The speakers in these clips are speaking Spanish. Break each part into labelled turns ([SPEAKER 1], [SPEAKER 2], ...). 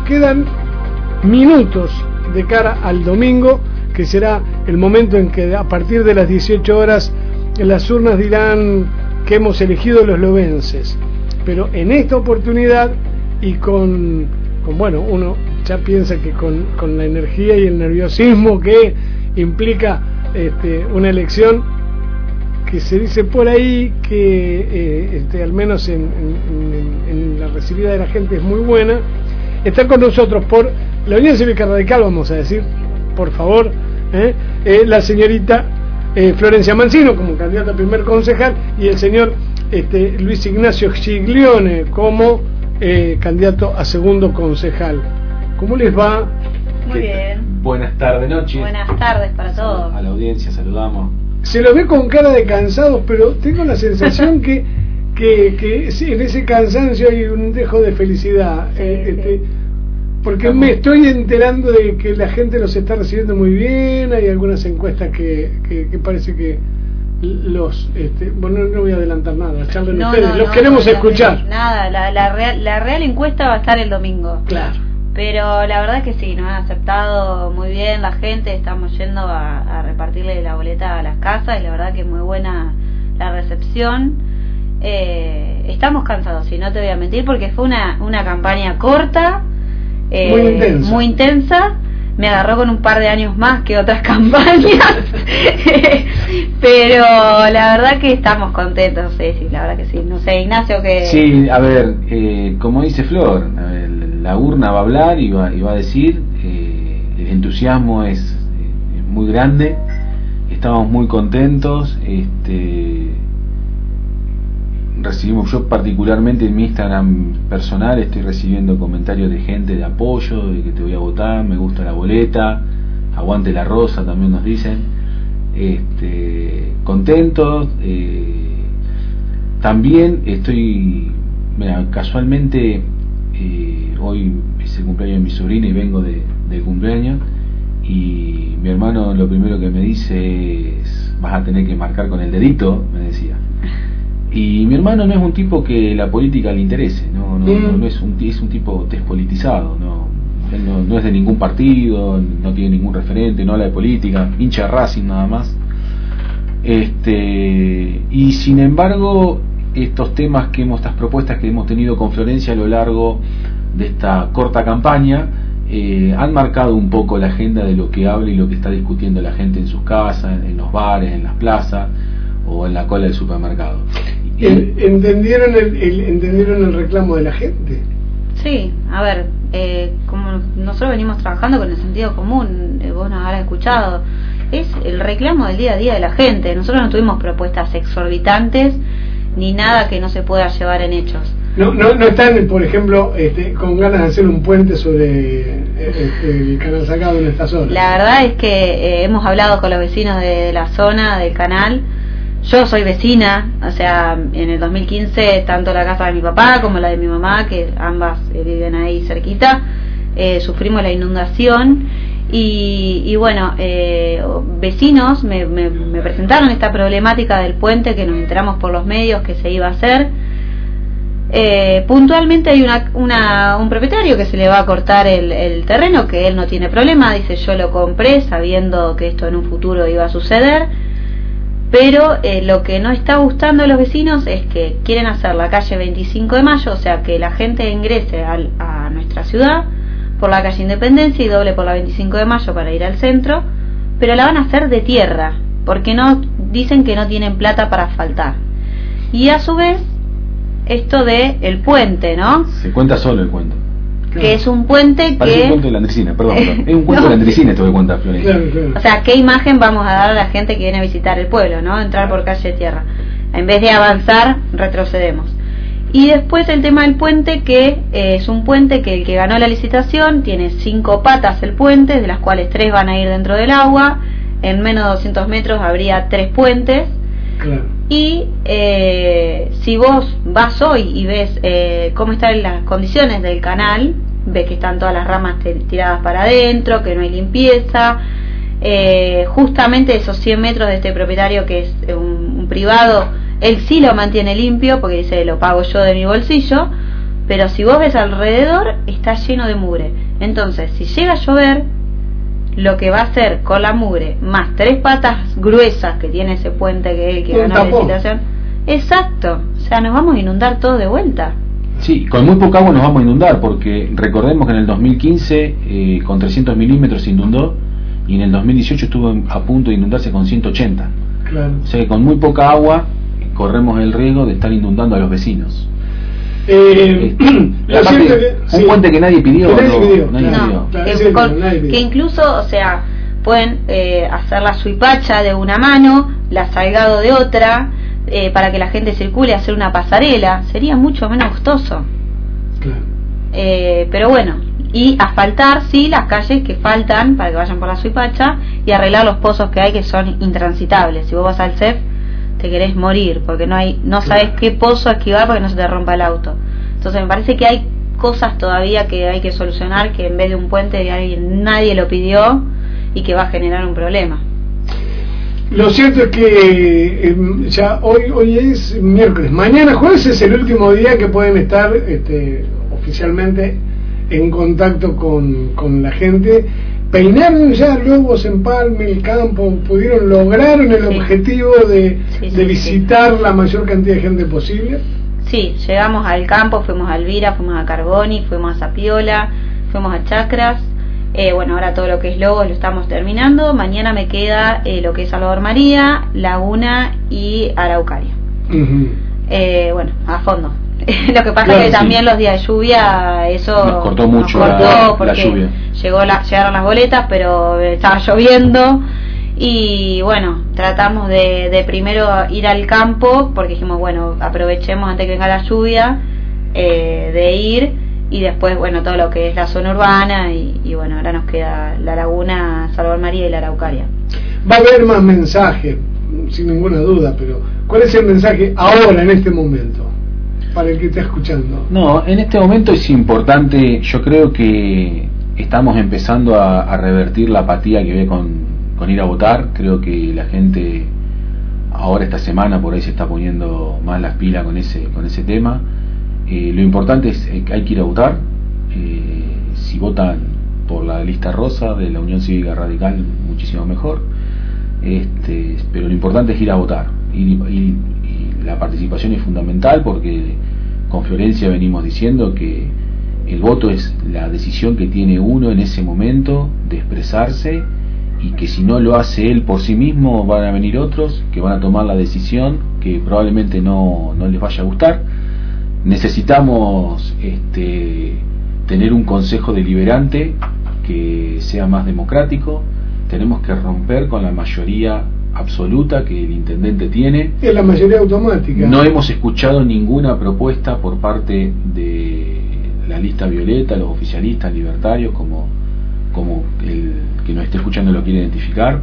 [SPEAKER 1] quedan minutos de cara al domingo, que será el momento en que a partir de las 18 horas las urnas dirán que hemos elegido los lovenses. Pero en esta oportunidad y con bueno, uno ya piensa que con la energía y el nerviosismo que implica una elección, que se dice por ahí que al menos en la recibida de la gente es muy buena, está con nosotros por la Unión Cívica Radical, vamos a decir, por favor, la señorita Florencia Mancino como candidata a primer concejal y el señor Luis Ignacio Giglione como candidato a segundo concejal. ¿Cómo les va?
[SPEAKER 2] Muy bien.
[SPEAKER 3] Buenas tardes, noches.
[SPEAKER 2] Buenas tardes para todos.
[SPEAKER 3] A la audiencia saludamos.
[SPEAKER 1] Se los ve con cara de cansados, pero tengo la sensación que sí, en ese cansancio hay un dejo de felicidad.
[SPEAKER 2] Sí.
[SPEAKER 1] Porque me estoy enterando de que la gente los está recibiendo muy bien. Hay algunas encuestas que parece que los bueno, no voy a adelantar nada, charlen ustedes, los queremos escuchar.
[SPEAKER 2] Nada, la real encuesta va a estar el domingo.
[SPEAKER 1] Claro.
[SPEAKER 2] Pero la verdad que sí, nos han aceptado muy bien la gente, estamos yendo a repartirle la boleta a las casas y la verdad que es muy buena la recepción. Estamos cansados, si no te voy a mentir, porque fue una campaña corta, muy intensa. Me agarró con un par de años más que otras campañas, pero la verdad que estamos contentos, sí, la verdad que sí. No sé, Ignacio, que...
[SPEAKER 3] Sí, a ver, como dice Flor, la urna va a hablar y va a decir, el entusiasmo es muy grande, estamos muy contentos, recibimos, yo particularmente en mi Instagram personal estoy recibiendo comentarios de gente de apoyo, de que te voy a votar, me gusta la boleta, aguante la rosa, también nos dicen, contentos. También estoy, mira, casualmente hoy es el cumpleaños de mi sobrina y vengo de cumpleaños, y mi hermano lo primero que me dice es: vas a tener que marcar con el dedito, me decía. Y mi hermano no es un tipo que la política le interese, no es un tipo despolitizado, él no es de ningún partido, no tiene ningún referente, no habla de política, hincha Racing nada más. Y sin embargo, estos temas estas propuestas que hemos tenido con Florencia a lo largo de esta corta campaña han marcado un poco la agenda de lo que habla y lo que está discutiendo la gente en sus casas, en los bares, en las plazas o en la cola del supermercado.
[SPEAKER 1] ¿Entendieron el reclamo de la gente?
[SPEAKER 2] Sí, a ver, como nosotros venimos trabajando con el sentido común, vos nos habrás escuchado, es el reclamo del día a día de la gente. Nosotros no tuvimos propuestas exorbitantes ni nada que no se pueda llevar en hechos.
[SPEAKER 1] No están, por ejemplo, con ganas de hacer un puente sobre el canal Sacado en esta zona.
[SPEAKER 2] La verdad es que hemos hablado con los vecinos de la zona del canal. Yo soy vecina, o sea, en el 2015 tanto la casa de mi papá como la de mi mamá, que ambas viven ahí cerquita, sufrimos la inundación y bueno, vecinos me presentaron esta problemática del puente que nos enteramos por los medios que se iba a hacer. Puntualmente hay un propietario que se le va a cortar el terreno, que él no tiene problema, dice: yo lo compré sabiendo que esto en un futuro iba a suceder. Pero lo que no está gustando a los vecinos es que quieren hacer la calle 25 de Mayo, o sea, que la gente ingrese a nuestra ciudad por la calle Independencia y doble por la 25 de Mayo para ir al centro, pero la van a hacer de tierra, porque dicen que no tienen plata para asfaltar. Y a su vez, esto de el puente, ¿no?
[SPEAKER 3] Se cuenta solo el cuento.
[SPEAKER 2] Que es un puente
[SPEAKER 3] Parece
[SPEAKER 2] que...
[SPEAKER 3] un cuento de la Andresina, perdón. Es un cuento de la Andresina esto que cuenta Florencia.
[SPEAKER 1] Claro.
[SPEAKER 2] O sea, ¿qué imagen vamos a dar a la gente que viene a visitar el pueblo, no? Entrar por calle de tierra. En vez de avanzar, retrocedemos. Y después el tema del puente, que es un puente que el que ganó la licitación tiene 5 patas el puente, de las cuales 3 van a ir dentro del agua. En menos de 200 metros habría 3 puentes.
[SPEAKER 1] Claro.
[SPEAKER 2] Y si vos vas hoy y ves cómo están las condiciones del canal, ves que están todas las ramas tiradas para adentro, que no hay limpieza. Justamente esos 100 metros de este propietario, que es un privado, él sí lo mantiene limpio porque dice: lo pago yo de mi bolsillo, pero si vos ves alrededor está lleno de mugre. Entonces, si llega a llover, lo que va a hacer con la mugre más 3 patas gruesas que tiene ese puente que ganó la licitación, exacto, o sea, nos vamos a inundar todo de vuelta.
[SPEAKER 3] Sí, con muy poca agua nos vamos a inundar, porque recordemos que en el 2015 con 300 milímetros se inundó, y en el 2018 estuvo a punto de inundarse con 180.
[SPEAKER 1] Claro.
[SPEAKER 3] O sea que con muy poca agua corremos el riesgo de estar inundando a los vecinos. Un puente que nadie pidió.
[SPEAKER 2] Que incluso, o sea, pueden hacer la suipacha de una mano, la Salgado de otra, para que la gente circule, hacer una pasarela, sería mucho menos costoso.
[SPEAKER 1] Claro.
[SPEAKER 2] Pero bueno, y asfaltar, sí, las calles que faltan para que vayan por la suipacha, y arreglar los pozos que hay que son intransitables. Si vos vas al CEF te querés morir porque no sabes qué pozo esquivar porque no se te rompa el auto. Entonces me parece que hay cosas todavía que hay que solucionar, que en vez de un puente nadie lo pidió y que va a generar un problema.
[SPEAKER 1] Lo cierto es que ya hoy es miércoles, mañana jueves es el último día que pueden estar oficialmente en contacto con la gente. Peinaron ya Lobos, Empalme, El Campo, lograron el objetivo de visitar la mayor cantidad de gente posible.
[SPEAKER 2] Sí, llegamos al Campo, fuimos a Elvira, fuimos a Carboni, fuimos a Zapiola, fuimos a Chacras. Bueno, ahora todo lo que es Lobos lo estamos terminando. Mañana me queda lo que es Salvador María, Laguna y Araucaria. Bueno, a fondo. Lo que pasa es que también los días de lluvia eso
[SPEAKER 3] nos cortó mucho
[SPEAKER 2] porque
[SPEAKER 3] la lluvia.
[SPEAKER 2] Llegaron las boletas, pero estaba lloviendo, y bueno, tratamos de primero ir al campo porque dijimos, bueno, aprovechemos antes que venga la lluvia, de ir, y después, bueno, todo lo que es la zona urbana, y bueno, ahora nos queda la Laguna, Salvador María y la Araucaria.
[SPEAKER 1] Va a haber más mensajes, sin ninguna duda, pero ¿cuál es el mensaje ahora, en este momento, para el que está escuchando?
[SPEAKER 3] No, en este momento es importante, yo creo que estamos empezando a revertir la apatía que ve con ir a votar. Creo que la gente ahora esta semana por ahí se está poniendo más las pilas con ese tema. Lo importante es que hay que ir a votar. Si votan por la lista rosa de la Unión Cívica Radical, muchísimo mejor. Pero lo importante es ir a votar, y la participación es fundamental, porque con Florencia venimos diciendo que el voto es la decisión que tiene uno en ese momento de expresarse, y que si no lo hace él por sí mismo, van a venir otros que van a tomar la decisión que probablemente no les vaya a gustar. Necesitamos tener un consejo deliberante que sea más democrático. Tenemos que romper con la mayoría absoluta que el intendente tiene. Es la mayoría automática. No hemos escuchado ninguna propuesta por parte de la lista violeta, los oficialistas libertarios, como el que nos esté escuchando lo quiere identificar.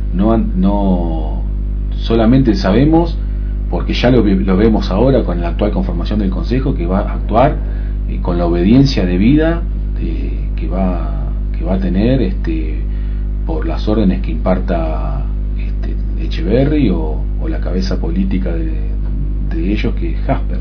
[SPEAKER 3] No solamente sabemos, porque ya lo vemos ahora con la actual conformación del Consejo, que va a actuar con la obediencia debida que va a tener por las órdenes que imparta Echeverri o la cabeza política de ellos, que es Jasper.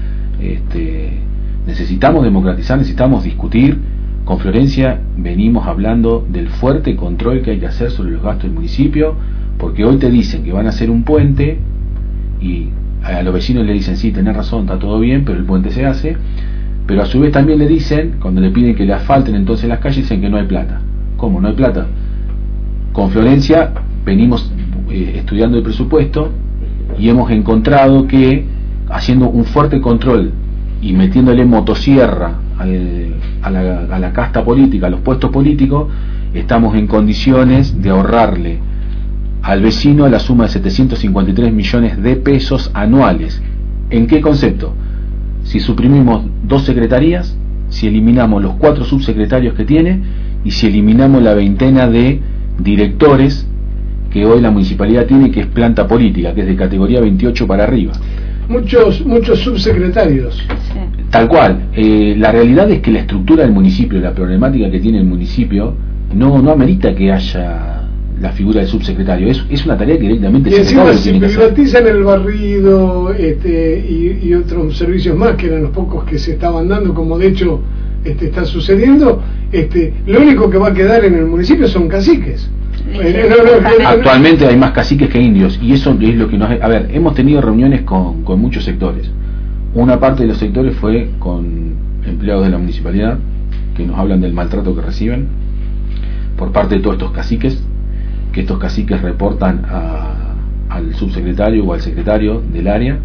[SPEAKER 3] Necesitamos democratizar, necesitamos discutir. Con Florencia venimos hablando del fuerte control que hay que hacer sobre los gastos del municipio, porque hoy te dicen que van a hacer un puente y a los vecinos le dicen, sí, tenés razón, está todo bien, pero el puente se hace. Pero a su vez también le dicen, cuando le piden que le asfalten entonces las calles, dicen que no hay plata. ¿Cómo no hay plata? Con Florencia venimos estudiando el presupuesto y hemos encontrado que haciendo un fuerte control y metiéndole motosierra a la casta política, a los puestos políticos, estamos en condiciones de ahorrarle al vecino la suma de 753 millones de pesos anuales. ¿En qué concepto? Si suprimimos 2 secretarías, si eliminamos los 4 subsecretarios que tiene, y si eliminamos la veintena de directores que hoy la municipalidad tiene, que es planta política, que es de categoría 28 para arriba. Muchos subsecretarios. Sí. Tal cual. La realidad es que la estructura del municipio, la problemática que tiene el municipio, no amerita que haya la figura del subsecretario. Es una tarea que directamente
[SPEAKER 1] y encima
[SPEAKER 3] el
[SPEAKER 1] si privatizan el barrido y otros servicios más, que eran los pocos que se estaban dando, como de hecho está sucediendo, lo único que va a quedar en el municipio son caciques.
[SPEAKER 3] Actualmente hay más caciques que indios, y eso es lo que nos... A ver, hemos tenido reuniones con muchos sectores. Una parte de los sectores fue con empleados de la municipalidad, que nos hablan del maltrato que reciben por parte de todos estos caciques, que estos caciques reportan al subsecretario o al secretario del área.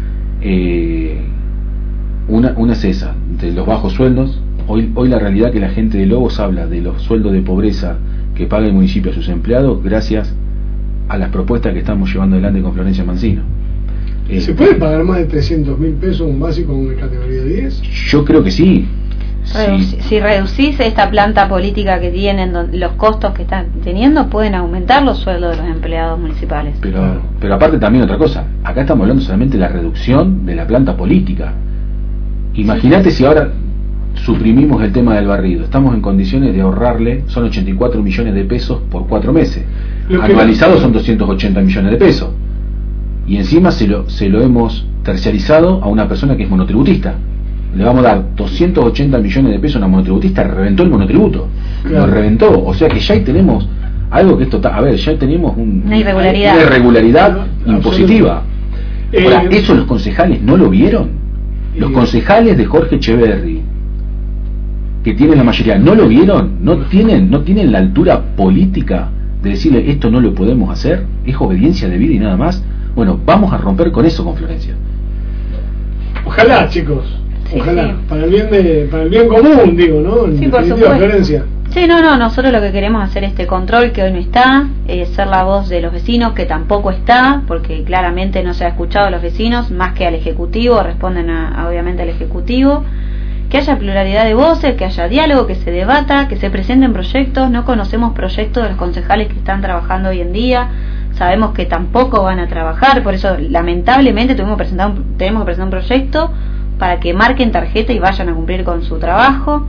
[SPEAKER 3] Una es esa, de los bajos sueldos. Hoy la realidad que la gente de Lobos habla de los sueldos de pobreza que paga el municipio a sus empleados gracias a las propuestas que estamos llevando adelante con Florencia Mancino.
[SPEAKER 1] ¿Se puede pagar más de 300.000 pesos un básico en categoría 10?
[SPEAKER 3] Yo creo que sí.
[SPEAKER 2] Si reducís esta planta política que tienen, los costos que están teniendo, pueden aumentar los sueldos de los empleados municipales.
[SPEAKER 3] Pero aparte también otra cosa, acá estamos hablando solamente de la reducción de la planta política. Imagínate si ahora suprimimos el tema del barrido, estamos en condiciones de ahorrarle, son 84 millones de pesos por 4 meses, anualizados son 280 millones de pesos, y encima se lo hemos terciarizado a una persona que es monotributista. Le vamos a dar 280 millones de pesos a una monotributista, reventó el monotributo, lo reventó, o sea que ya ahí tenemos algo que es total, a ver, ya tenemos una irregularidad impositiva. Ahora, eso los concejales no lo vieron. Los concejales de Jorge Echeverri, que tienen la mayoría, no lo vieron, no tienen la altura política de decirle esto no lo podemos hacer, es obediencia de vida y nada más. Bueno, vamos a romper con eso con Florencia.
[SPEAKER 1] Ojalá, chicos, ojalá,
[SPEAKER 2] sí.
[SPEAKER 1] Para el bien común, digo, ¿no? En definitiva, Florencia.
[SPEAKER 2] Sí, no, nosotros lo que queremos hacer este control que hoy no está, ser la voz de los vecinos, que tampoco está, porque claramente no se ha escuchado a los vecinos, más que al Ejecutivo, responden obviamente al Ejecutivo, que haya pluralidad de voces, que haya diálogo, que se debata, que se presenten proyectos. No conocemos proyectos de los concejales que están trabajando hoy en día, sabemos que tampoco van a trabajar, por eso lamentablemente tenemos que presentar un proyecto para que marquen tarjeta y vayan a cumplir con su trabajo.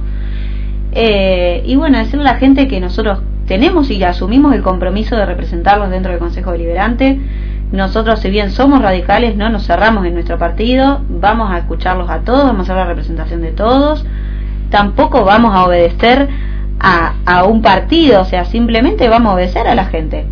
[SPEAKER 2] Y bueno, decirle a la gente que nosotros tenemos y asumimos el compromiso de representarlos dentro del Consejo Deliberante. Nosotros, si bien somos radicales, no nos cerramos en nuestro partido, vamos a escucharlos a todos, vamos a hacer la representación de todos, tampoco vamos a obedecer a un partido, o sea, simplemente vamos a obedecer a la gente.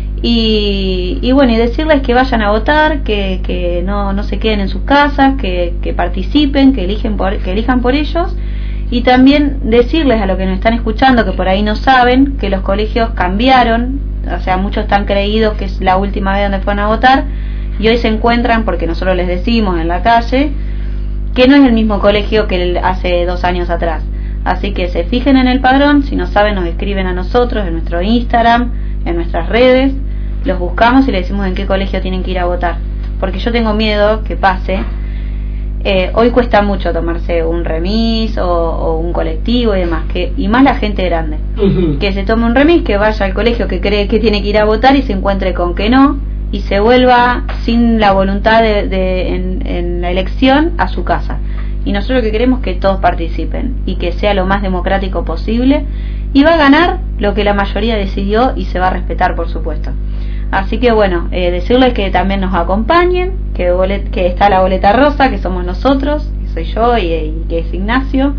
[SPEAKER 2] Y bueno, y decirles que vayan a votar, que no se queden en sus casas, que participen, que elijan por ellos. Y también decirles a los que nos están escuchando, que por ahí no saben, que los colegios cambiaron, o sea, muchos están creídos que es la última vez donde fueron a votar, y hoy se encuentran, porque nosotros les decimos en la calle, que no es el mismo colegio que hace 2 años atrás. Así que se fijen en el padrón, si no saben nos escriben a nosotros en nuestro Instagram, en nuestras redes, los buscamos y les decimos en qué colegio tienen que ir a votar. Porque yo tengo miedo que pase... hoy cuesta mucho tomarse un remis o un colectivo y demás, y más la gente grande, que se tome un remis, que vaya al colegio que cree que tiene que ir a votar y se encuentre con que no, y se vuelva sin la voluntad en la elección a su casa. Y nosotros lo que queremos es que todos participen y que sea lo más democrático posible, y va a ganar lo que la mayoría decidió y se va a respetar, por supuesto. Así que bueno, decirles que también nos acompañen, que está la boleta rosa, que somos nosotros, que soy yo y que es Ignacio,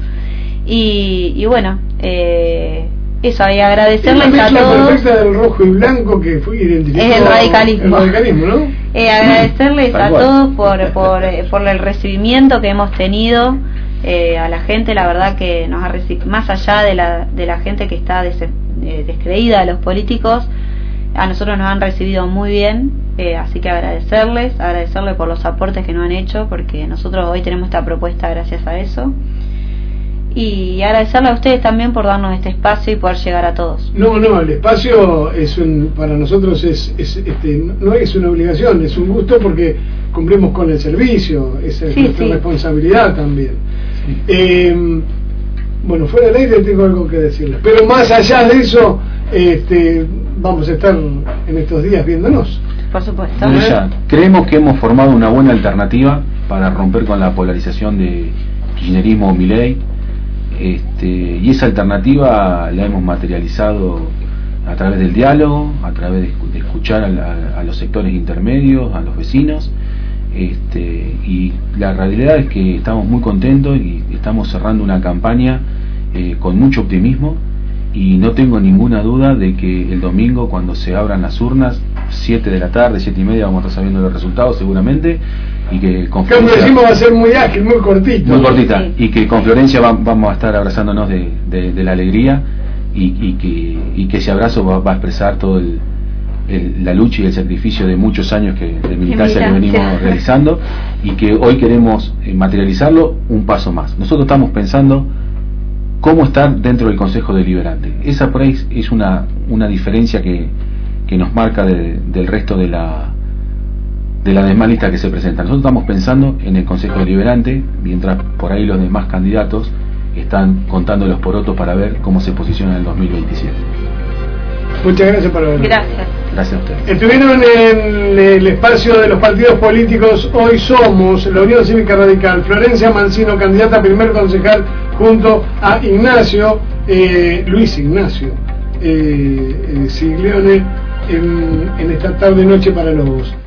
[SPEAKER 2] y bueno, eso, y agradecerles a todos.
[SPEAKER 1] La perfecta del rojo y blanco que fue identificado.
[SPEAKER 2] Es el radicalismo.
[SPEAKER 1] El radicalismo, ¿no?
[SPEAKER 2] Agradecerles a todos por el recibimiento que hemos tenido, a la gente, la verdad que nos ha recibido, más allá de la gente que está descreída de los políticos, a nosotros nos han recibido muy bien, así que agradecerles por los aportes que nos han hecho, porque nosotros hoy tenemos esta propuesta gracias a eso, y agradecerle a ustedes también por darnos este espacio y poder llegar a todos.
[SPEAKER 1] No, el espacio para nosotros no es una obligación, es un gusto, porque cumplimos con el servicio, esa es nuestra responsabilidad también. Bueno, fuera del aire tengo algo que decirles, pero más allá de eso, vamos a estar en estos días viéndonos.
[SPEAKER 2] Por supuesto.
[SPEAKER 3] Creemos que hemos formado una buena alternativa para romper con la polarización de kirchnerismo o Milei, y esa alternativa la hemos materializado a través del diálogo, a través de escuchar a los sectores intermedios, a los vecinos, y la realidad es que estamos muy contentos y estamos cerrando una campaña con mucho optimismo, y no tengo ninguna duda de que el domingo, cuando se abran las urnas, 7 de la tarde, 7:30, vamos a estar sabiendo los resultados seguramente, y que con
[SPEAKER 1] Florencia, como decimos, va a ser muy ágil, muy cortito.
[SPEAKER 3] Muy cortita, sí. Y que con Florencia vamos a estar abrazándonos de la alegría, y que ese abrazo va a expresar todo la lucha y el sacrificio de muchos años de militancia que venimos realizando, y que hoy queremos materializarlo un paso más. Nosotros estamos pensando cómo estar dentro del Consejo Deliberante. Esa por ahí es una diferencia que nos marca del resto de la demás lista que se presenta. Nosotros estamos pensando en el Consejo Deliberante, mientras por ahí los demás candidatos están contando los porotos para ver cómo se posiciona en el 2027.
[SPEAKER 1] Muchas gracias por venir.
[SPEAKER 2] Gracias.
[SPEAKER 3] Gracias a ustedes.
[SPEAKER 1] Estuvieron en el espacio de los partidos políticos. Hoy somos la Unión Cívica Radical. Florencia Mancino, candidata a primer concejal, junto a Luis Ignacio Siglione, en esta tarde noche para los